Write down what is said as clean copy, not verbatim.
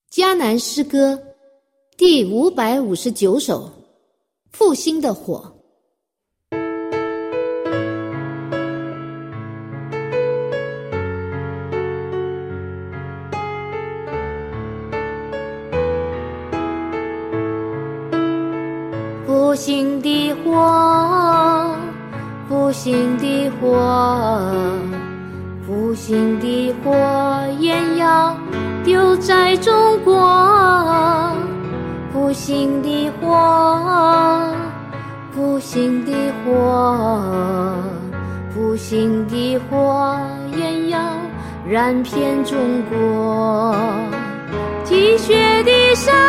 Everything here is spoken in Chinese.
迦南诗歌第559首，复兴的火。复兴的火，复兴的火，复兴的火焰要丢在中国。复兴的火，复兴的火，复兴的火焰要燃遍中国。积雪的山